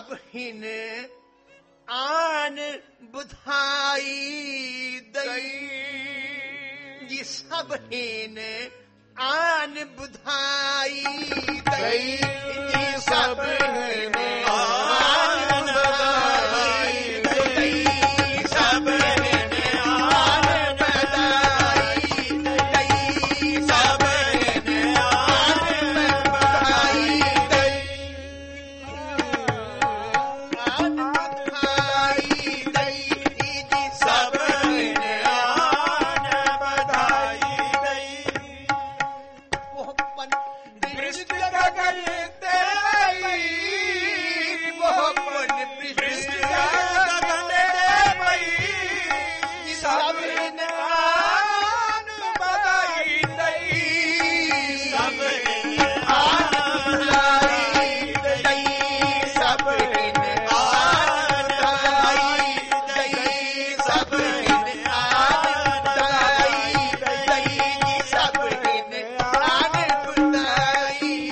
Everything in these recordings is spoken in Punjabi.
ਸਭ ਹਿਨ ਆਨ ਬੁਧਾਈ ਦਈ ਜੀ ਸਭ ਹਿਨ ਆਨ ਬੁਧਾਈ ਦਈ ਜੀ ਸਭ ਹਿਨ ਆਨ ਬੁਧਾਈ ਦਈ ਸਭ ਹਿਨ ਆਨ ਬੁਧਾਈ ਦਈ ਸਭ ਹਿਨ ਆਨ ਬੁਧਾਈ ਦਈ ਆਨ ਬੁਧਾਈ ਦਈ ਜੀ ਸਭ ਹਿਨ ਆਨ ਬੁਧਾਈ ਦਈ ਉਹ ਪਨ ਦ੍ਰਿਸ਼ਟ ਗਗਨ ਤੇ ਪਈ ਉਹ ਪਨ ਦ੍ਰਿਸ਼ਟ ਗਗਨ ਤੇ ਪਈ ਸਭ ਹਿਨ ਆਨ ਬੁਧਾਈ ਦਈ ਸਭ ਹਿਨ ਆਨ ਬੁਧਾਈ ਦਈ ਸਭ ਹਿਨ ਆਨ ਬੁਧਾਈ ਦਈ ਸਭ ਹਿਨ ਆਨ ਬੁਧਾਈ ਦਈ ਸਭ ਹਿਨ ਆਨ ਬੁਧਾਈ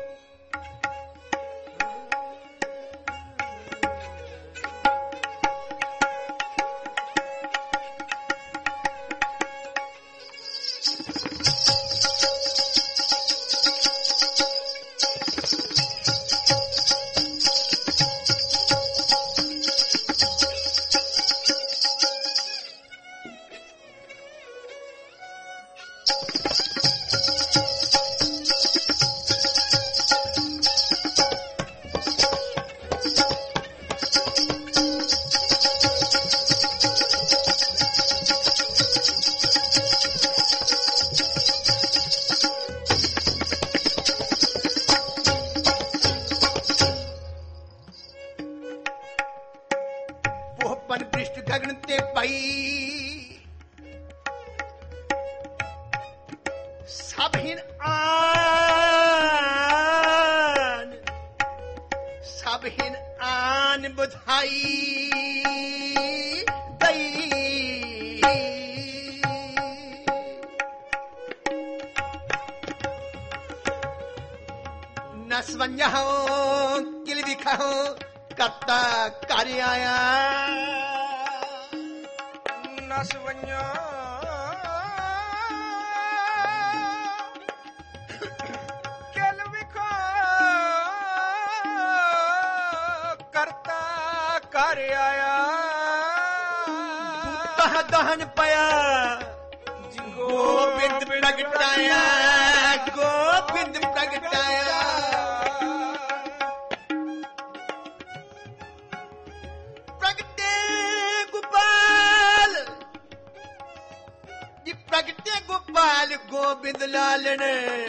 ਉਹ ਪਨ ਦ੍ਰਿਸ਼ਟ ਗਗਨ ਤੇ ਪਈ ਸਭ ਹਿਨ ਆਨ ਬੁਧਾਈ ਦਈ ਨਸਵੰਜਾ ਹੋ ਕਿਲ ਵਿਖਾਓ ਕਰਤਾ ਕਰ ਆਇਆ ਨਸਵਈਆਂ ਕਿਲ ਵਿਖਾ ਕਰਤਾ ਕਰ ਆਇਆ ਤਹ ਦਹਨ ਪਿਆ ਗੋਬਿੰਦ ਪ੍ਰਗਟਾਇਆ ਗੋਬਿੰਦ ਪ੍ਰਗਟਾਇਆ ਪ੍ਰਗਟੇ ਗੋਪਾਲ ਜੀ ਪ੍ਰਗਟੇ ਗੋਪਾਲ ਗੋਬਿੰਦ ਲਾਲਣ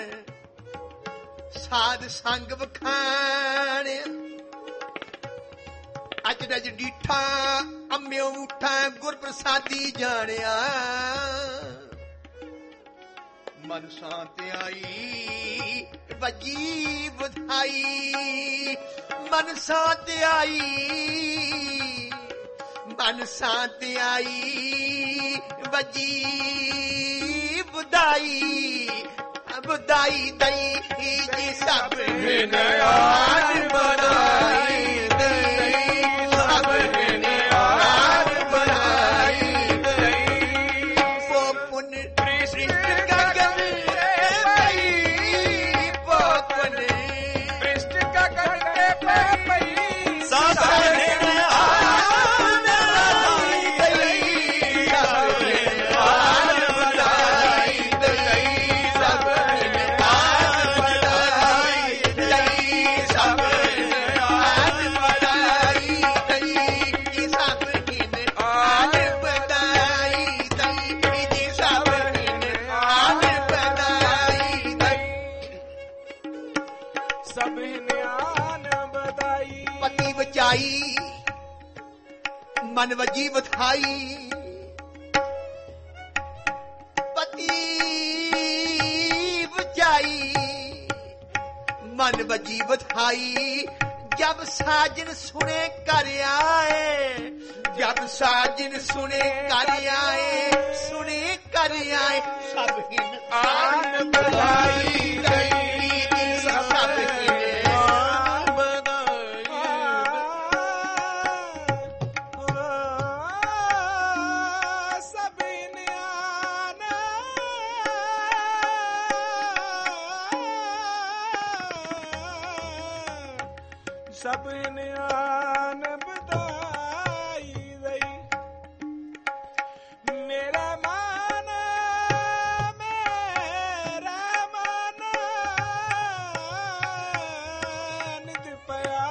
ਸਾਧ ਸੰਗ ਵਖਾਣ ਅੱਜ ਰਜ ਡੀਠਾ ਅੰਮਿਓ ਉਠਾ ਗੁਰ ਪ੍ਰਸਾਦੀ ਜਾਣਿਆ ਮਨ ਸ਼ਾਂਤ ਆਈ ਵਜੀ ਬਧਾਈ ਮਨ ਸ਼ਾਂਤ ਆਈ ਮਨ ਸ਼ਾਂਤ ਆਈ ਵਜੀ ਬਧਾਈ ਬਧਾਈ ਦਈ ਜੀ ਸਭ ਹਿਨ ਆਨ ਬਧਾਈ ਦਈ ਸਭ ਹਿਨ ਆਨ ਬਧਾਈ ਦਈ ਸੋ ਪੁਨ ਦ੍ਰਿਸ਼ਟ ਗਗਨ ਤੇ ਪਈ ਪੋ ਪੁਨ ਦ੍ਰਿਸ਼ਟ ਗਗਨ ਤੇ ਪਈ ਸਭ ਹਿਨ ਆਨ ਬਧਾਈ ਦਈ ਸਭ ਹਿਨ ਆਨ ਬਧਾਈ ਦਈ ਸਭ ਹਿਨ ਆਨ ਬਧਾਈ ਦਈ ਸਭ ਹਿਨ ਆਨ ਬਧਾਈ ਦਈ ਸਭ ਹਿਨ ਆਨ ਬਧਾਈ ਦਈ ਜੀ ਸਭ ਹਿਨ ਆਨ ਬਧਾਈ ਦਈ ਸਭ ਨਿਆਨ ਬਧਾਈ ਪਤੀ ਬਚਾਈ ਮਨ ਵਜੀ ਬਧਾਈ ਪਤੀ ਬਚਾਈ ਮਨ ਵਜੀ ਬਧਾਈ ਜਬ ਸਾਜਨ ਸੁਣੇ ਕਰ ਆਏ ਜਬ ਸਾਜਨ ਸੁਣੇ ਕਰ ਆਏ ਸੁਣੇ ਕਰ ਆਏ ਸਭ ਹਿਨ ਆਨ ਬਧਾਈ ਦਈ ਸਭ ਹਿਨ ਆਨ ਬਧਾਈ ਨਿਆਨ ਬਧਾਈ ਦਈ ਮੇਰਾ ਮਨ ਨਿਤ ਪਿਆ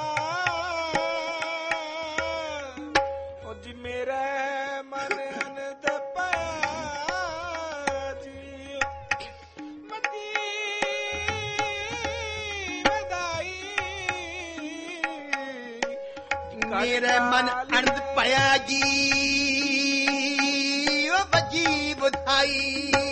ਉਹ ਜੀ ਮੇਰੇ ਮਨ ਨਿਤ ਪਿਆ ਜੀ ਮਤੀ ਵਧਾਈ ਮੇਰੇ ਮਨ ਅਨੰਦ ਪਿਆ ਜੀ ਉਹ ਵੱਜੀ ਵਧਾਈ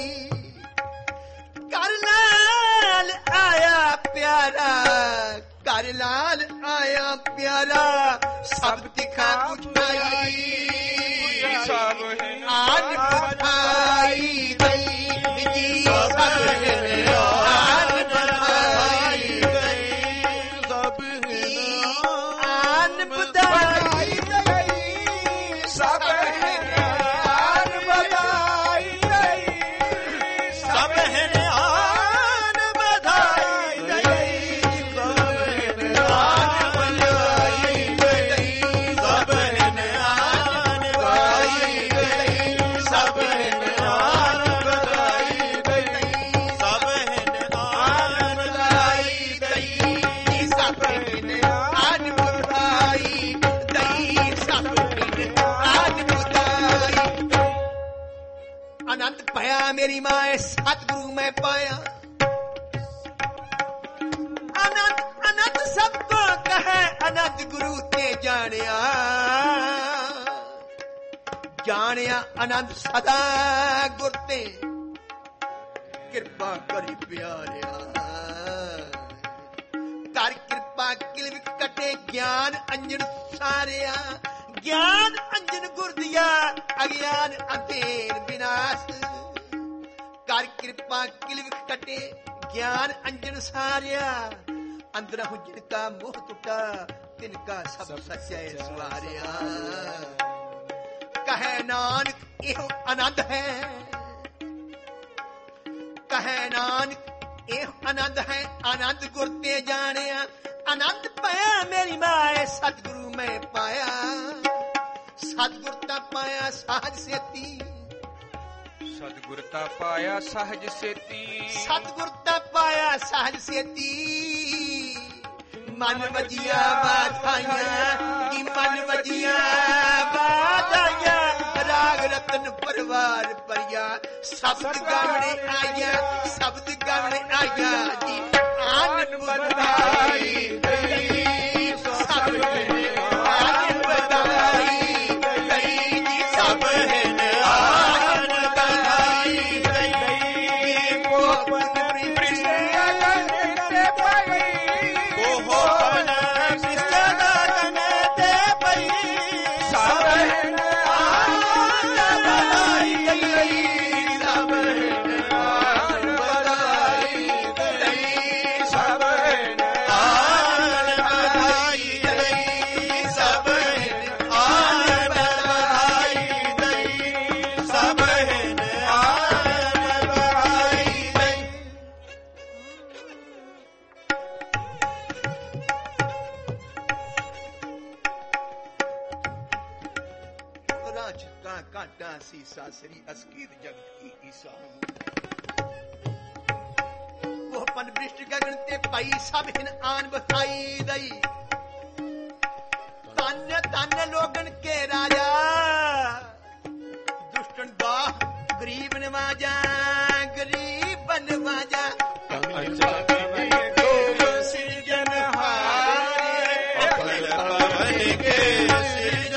ਕਰ ਲਾਲ ਆਇਆ ਪਿਆਰਾ ਕਰ ਲਾਲ ਆਇਆ ਪਿਆਰਾ ਸਭ ਦਿਖਾ ਉਠਾਈ ਸਭ ਆਨ ਵਧਾਈ ਦਈ ਜੀ ਸਭ ਆਨ ਵਧਾਈ ਦਈ ਸਭ ਆਨ ਵਧਾਈ ਦਈ ਸਭ ਆਨ ਵਧਾਈ ਦਈ ਸਭ ਆਨ ਵਧਾਈ ਦਈ ਸਭ ਆਨ ਵਧਾਈ ਦਈ ਸਭ ਆਨ ਵਧਾਈ ਦਈ ਸਭ ਆਨ ਵਧਾਈ ਦਈ ਸਭ ਆਨ ਵਧਾਈ ਦਈ ਸਭ ਆਨ ਵਧਾਈ ਆਨੰਦ ਪਾਇਆ ਮੇਰੀ ਮਾਏ ਸਤਿਗੁਰੂ ਮੈਂ ਪਾਇਆ ਆਨੰਦ ਆਨੰਦ ਸਭ ਕੋ ਕਹੈ ਆਨੰਦ ਗੁਰੂ ਤੇ ਜਾਣਿਆ ਜਾਣਿਆ ਆਨੰਦ ਸਦਾ ਗੁਰ ਤੇ ਕਿਰਪਾ ਕਰੀ ਪਿਆਰਿਆ ਕਰ ਕਿਰਪਾ ਕਿਲ ਵਿਕ ਕਟੇ ਗਿਆਨ ਅੰਜਨ ਸਾਰਿਆ ਗਿਆਨ ਅੰਜਨ ਗੁਰ ਦਿਆ ਅਗਿਆਨ ਅੰਧੇਰ ਵਿਨਾਸ਼ ਕਰ ਕਿਰਪਾ ਕਿਲ ਵਿਕ ਕਟੇ ਗਿਆਨ ਅੰਜਨ ਸਾਰਿਆ ਅੰਦਰ ਹੁ ਜਿਨ ਕਾ ਮੋਹ ਟੁਟਾ ਤਿਨ ਕਾ ਸਭ ਸਚੈ ਸਵਾਰਿਆ ਕਹੈ ਨਾਨਕ ਇਹੋ ਆਨੰਦ ਹੈ ਕਹੈ ਨਾਨਕ ਇਹੋ ਆਨੰਦ ਹੈ ਆਨੰਦ ਗੁਰ ਤੇ ਜਾਣਿਆ ਆਨੰਦ ਪਾਇਆ ਮੇਰੀ ਮਾਏ ਸਤਿਗੁਰੂ ਮੈਂ ਪਾਇਆ ਸਤਿਗੁਰ ਤਾਂ ਪਾਇਆ ਸਾਜ ਸੇਤੀ ਸਤਿਗੁਰ ਤਾ ਪਾਇਆ ਸਹਜ ਸੇਤੀ ਸਤਿਗੁਰ ਤਾਂ ਪਾਇਆ ਸਾਜ ਸੇਤੀ ਮਨ ਵਜੀਆ ਬਾਧਾਈਆਂ ਕੀ ਮਨ ਵਜੀਆ ਬਾਧਾਈਆਂ ਰਾਗ ਰਤਨ ਪਰਵਾਰ ਪਰਿਆ ਸ਼ਬਦ ਗਾਵਣੇ ਆਇਆ ਸ਼ਬਦ ਗਾਵਣੇ ਆਇਆ ਜੀ ਆਨੰਦ ਵਧਾਈ ਦਈ ਸਭ ਆਨੰਦ ਵਧਾਈ ਦਈ ਜੀ ਸਭ ਆਨੰਦ ਵਧਾਈ ਦਈ ਗੋਪਨ ਕਾਂਟਾ ਸੀਸਾ ਸ੍ਰੀ ਅਸਕੀਤ ਜਗਤ ਕੀ ਈਸਾ ਉਹ ਪਨ ਬ੍ਰਿਸ਼ਟ ਗਗਨ ਤੇ ਪਈ ਸਭ ਹਿਨ ਆਨ ਬਸਾਈ ਦਈ ਤਨ ਤਨ ਲੋਗਨ ਕੇ ਰਾਜਾ ਦੁਸ਼ਟਨ ਦਾ ਗਰੀਬ ਨਵਾਜਾ ਗਰੀਬ ਨਵਾਜਾ ਸਿਰਜਨ ਹਾਰੇ ਅਕਲ ਪਵਨ ਕੇ ਸਿਰਜਨ